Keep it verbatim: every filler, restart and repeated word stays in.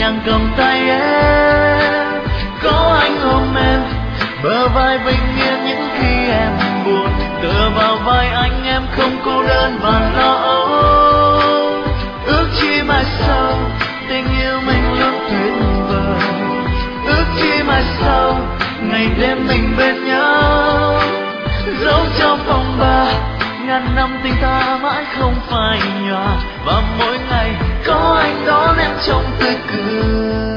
nhàng cầm tay em, có anh ôm em, bờ vai bình yên những khi em buồn, tựa vào vai anh em không cô đơn và lo âu. Ước chi mai sau tình yêu mình luôn tuyệt vời, ước chi mai sau ngày đêm mình bên nhau, dẫu trong phòng ba ngàn năm tình ta mãi không phai nhòa, và mỗi ngày có anh đón em trong tươi cười.